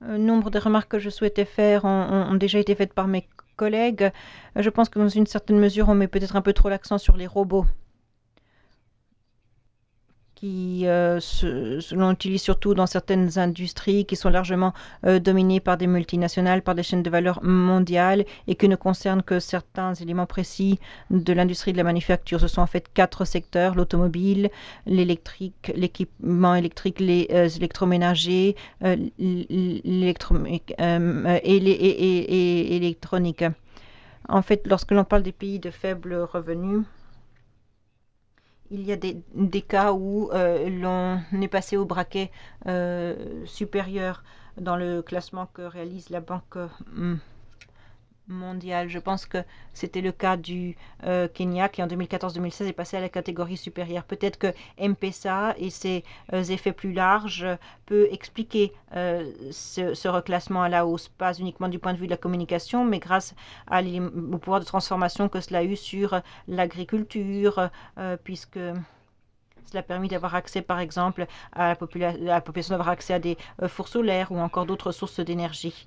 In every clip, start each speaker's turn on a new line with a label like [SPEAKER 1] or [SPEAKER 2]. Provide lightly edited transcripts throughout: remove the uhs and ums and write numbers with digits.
[SPEAKER 1] Nombre des remarques que je souhaitais faire ont déjà été faites par mes collègues. Je pense que dans une certaine mesure, on met peut-être un peu trop l'accent sur les robots l'on utilise surtout dans certaines industries qui sont largement dominées par des multinationales, par des chaînes de valeur mondiales et qui ne concernent que certains éléments précis de l'industrie de la manufacture. Ce sont en fait 4 secteurs: l'automobile, l'électrique, l'équipement électrique, les électroménagers et électronique. En fait, lorsque l'on parle des pays de faible revenu, il y a des cas où l'on est passé au braquet supérieur dans le classement que réalise la Banque mondiale. Je pense que c'était le cas du Kenya qui en 2014-2016 est passé à la catégorie supérieure. Peut-être que M-Pesa et ses effets plus larges peut expliquer ce reclassement à la hausse, pas uniquement du point de vue de la communication, mais grâce au pouvoir de transformation que cela a eu sur l'agriculture, puisque cela a permis d'avoir accès, par exemple, à la population d'avoir accès à des fours solaires ou encore d'autres sources d'énergie.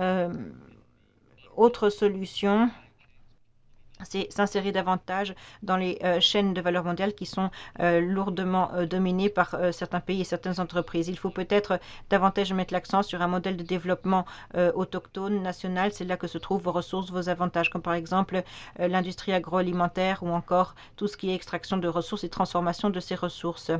[SPEAKER 1] Autre solution, c'est s'insérer davantage dans les chaînes de valeur mondiale qui sont lourdement dominées par certains pays et certaines entreprises. Il faut peut-être davantage mettre l'accent sur un modèle de développement autochtone, national. C'est là que se trouvent vos ressources, vos avantages, comme par exemple l'industrie agroalimentaire ou encore tout ce qui est extraction de ressources et transformation de ces ressources.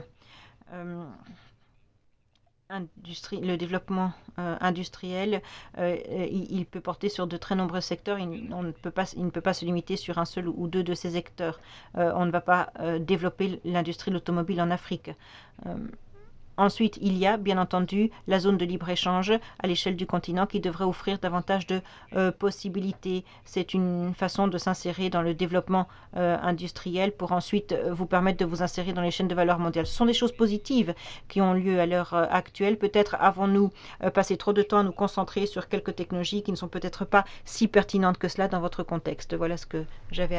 [SPEAKER 1] Le développement industriel, il peut porter sur de très nombreux secteurs. Il ne peut pas se limiter sur un seul ou deux de ces secteurs. On ne va pas développer l'industrie de l'automobile en Afrique. Ensuite, il y a bien entendu la zone de libre-échange à l'échelle du continent qui devrait offrir davantage de possibilités. C'est une façon de s'insérer dans le développement industriel pour ensuite vous permettre de vous insérer dans les chaînes de valeur mondiales. Ce sont des choses positives qui ont lieu à l'heure actuelle. Peut-être avons-nous passé trop de temps à nous concentrer sur quelques technologies qui ne sont peut-être pas si pertinentes que cela dans votre contexte. Voilà ce que j'avais à